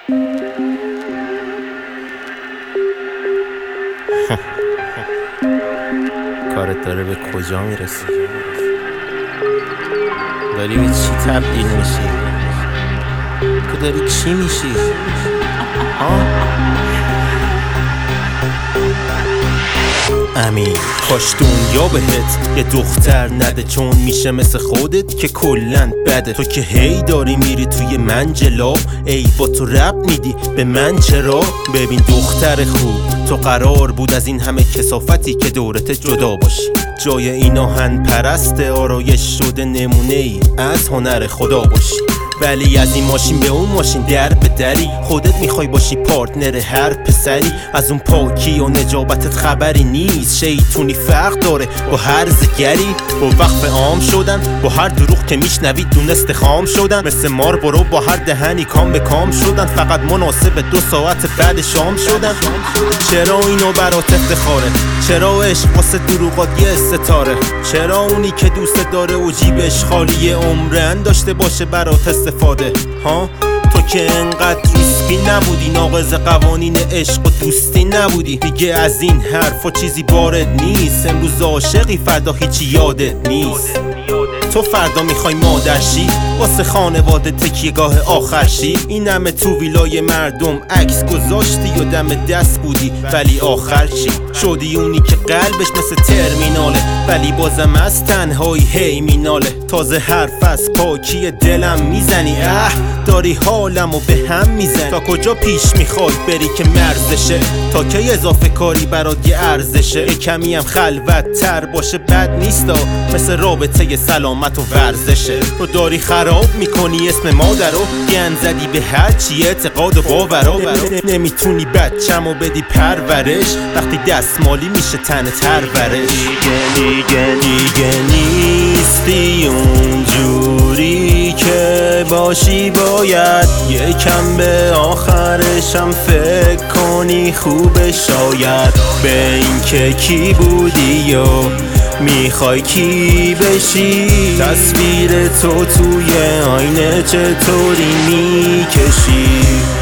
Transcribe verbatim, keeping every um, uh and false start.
کارت داره به کجا میرسی؟ داری به چی تبدیل میشی؟ تو داری چی میشی؟ ها؟ امین کاش دنیا بهت یه دختر نده، چون میشه مثل خودت که کلن بده. تو که هی داری میری توی منجلا، ای با تو رب میدی به من چرا؟ ببین دختر خوب، تو قرار بود از این همه کثافتی که دورت جدا باشی. جای این آهن پرست آرایش شده نمونه ای از هنر خدا باشی. ولی از این ماشین به اون ماشین در به دری، خودت میخوای باشی پارتنر هر پسری. از اون پاکی و نجابتت خبری نیست، شیطونی فرق داره با هر زگری. با وقف عام شدن، با هر دروغ که میشنوی دونست خام شدن. مثل مار برو با هر دهنی کام به کام شدن، فقط مناسب دو ساعت بعد شام شدن. چرا اینو برات افتخاره؟ چرا عشق واسه دروغات یه ستاره؟ چرا اونی که دوست داره و جیبش خالیه عمرن داشته باشه برات استفاده؟ ها؟ تو که انقدر ریسپی نبودی، ناقض قوانین عشق و دوستی نبودی. دیگه از این حرفا چیزی وارد نیست، امروز عاشقی فردا هیچی یادت نیست. تو فردا میخوای مادرشی، واسه خانواده تکیهگاه آخر شی. این همه تو ویلای مردم عکس گذاشتی و دم دست بودی، ولی آخر چی؟ شدی اونی که قلبش مثل ترمیناله، ولی بازم از تنهایی هی میناله. تازه حرف از پاکی دلم میزنی، اه داری حالمو به هم میزنی. تا کجا پیش میخوای بری که مرزشه؟ تا کی اضافه کاری برات یه ارزشه؟ یه کمی هم خلوت تر باشه بد نیستا، مثل رابطه سلامت و ورزشه. تو داری خراب میکنی اسم مادرو، گند زدی به هر چی اعتقاد و باورا. نمیتونی بچه‌مو بدی پرورش، وقتی دستمالی میشه تن ترورش. دیگه دیگه دیگه نیستی اونجوری که باشی، باید یکم به آخرشم فکر کنی خوبه. شاید به این که کی بودی و میخوای کی بشی، تصویر تو توی آینه چطوری میکشی؟